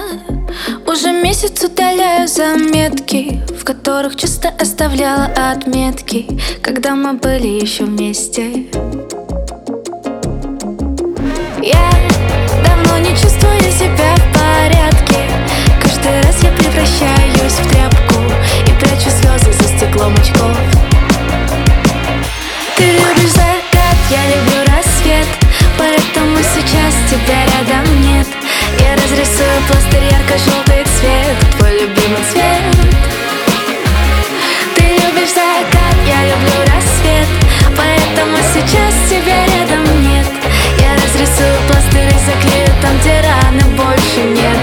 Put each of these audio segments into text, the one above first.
Я уже месяц удаляю заметки, в которых часто оставляла отметки, когда мы были еще вместе. Я давно не чувствую себя в порядке. Каждый раз я превращаюсь в тряпку и прячу слезы за стеклом очков. Ты любишь закат, я люблю рассвет, поэтому сейчас тебя рядом нет. Я разрисую пластырь ярко-желтый цвет, твой любимый цвет. Ты любишь закат, я люблю рассвет, поэтому сейчас тебя рядом нет. Я разрисую пластырь и заклею там, где раны больше нет.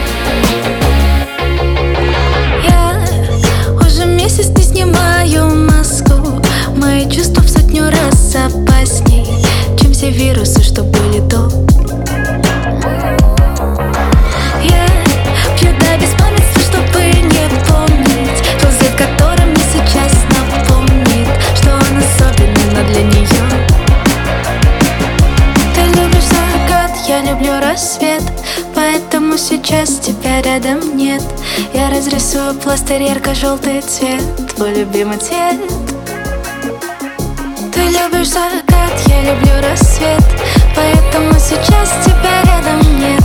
Я уже месяц не снимаю маску. Мои чувства в сотню раз опасней, чем все вирусы, что были до. Я пью до беспамятства, чтобы не помнить тот взгляд, который мне сейчас напомнит, что он особенный, но для нее. Ты любишь закат, я люблю рассвет, поэтому сейчас тебя рядом нет. Я разрисую пластырь ярко-желтый цвет, твой любимый цвет. Ты любишь закат, я люблю рассвет, поэтому сейчас тебя рядом нет.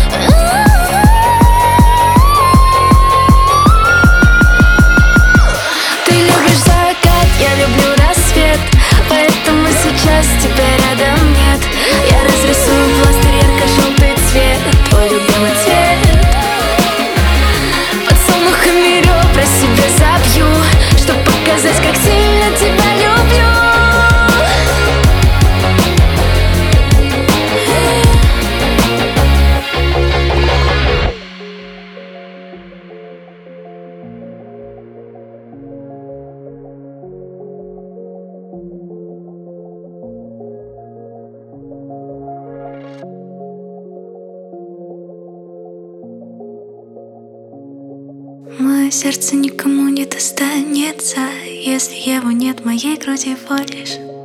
Ты любишь закат, я люблю рассвет, поэтому сейчас тебя рядом нет. Я разрисую пластырь ярко-желтый цвет, твой любимый цвет. Подсолнухами ребра себе забью, чтоб показать, как сильно тебя люблю. Мое сердце никому не достанется, если его нет в моей груди, вот лишь.